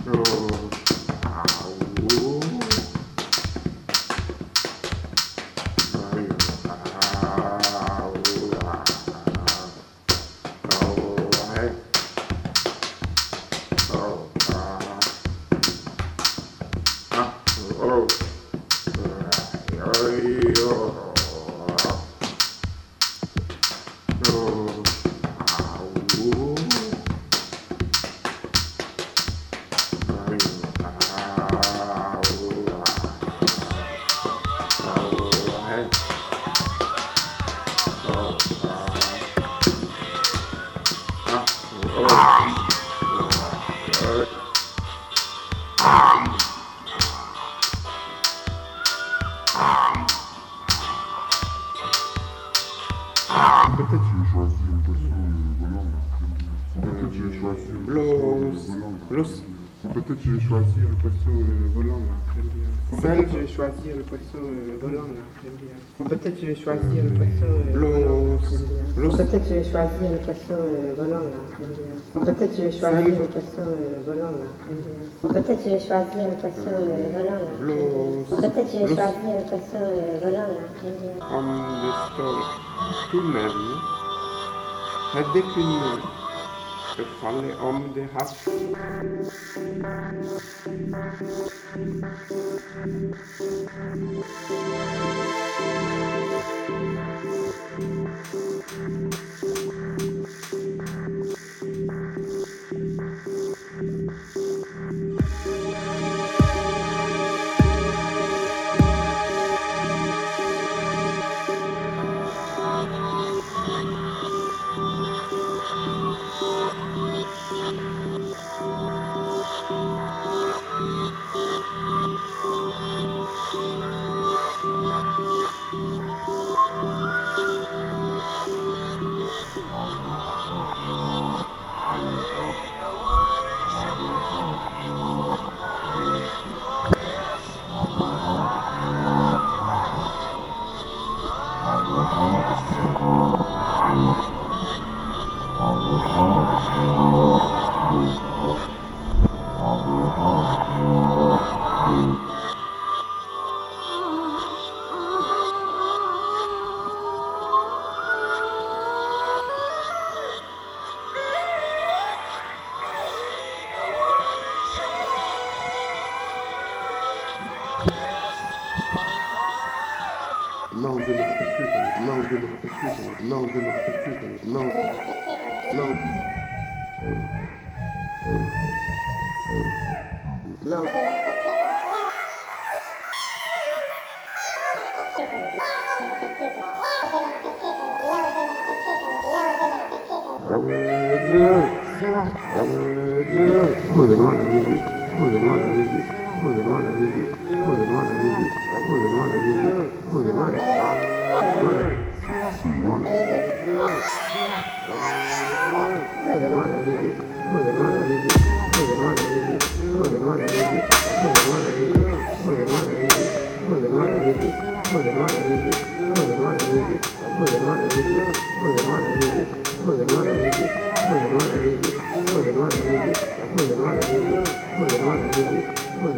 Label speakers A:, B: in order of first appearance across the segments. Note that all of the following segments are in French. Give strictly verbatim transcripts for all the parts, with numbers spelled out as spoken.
A: Peut-être j'ai choisi une poisson, voilà. Peut-être j'ai choisi une
B: Blues. Blues.
A: Peut-être j'ai choisi le poisson volant là, j'aime bien.
B: Peut-être je vais choisir le poisson volant là, j'aime bien. Peut-être je vais choisir le poisson volant. Peut-être je vais choisir le poisson volant là, j'aime bien. Peut-être je vais choisir le poisson volant là, j'aime bien. Peut-être je vais choisir le poisson volant là. Peut-être je vais choisir le poisson volant là, j'aime bien. On the story. Tout de même, dès qu'une que falle om det havs. Non, je ne répète plus, non, je ne répète plus, non, je ne répète plus, non, non, non.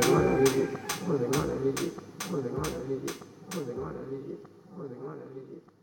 B: What